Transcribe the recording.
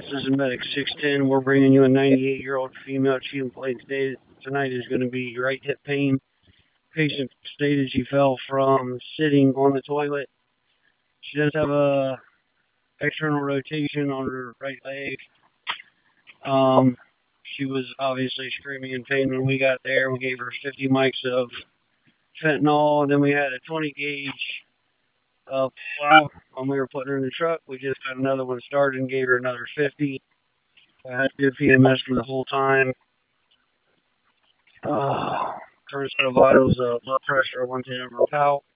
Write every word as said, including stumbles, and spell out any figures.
This is Medic six ten. We're bringing you a ninety-eight-year-old female. She complained today tonight is going to be right hip pain. Patient stated she fell from sitting on the toilet. She does have a external rotation on her right leg. Um, she was obviously screaming in pain when we got there. We gave her fifty mics of fentanyl, and then we had a twenty gauge of plow when we were putting her in the truck. We just got another one started and gave her another fifty. I had good P M S for the whole time. Uh, current set of vitals, uh, blood pressure, one ten over pout.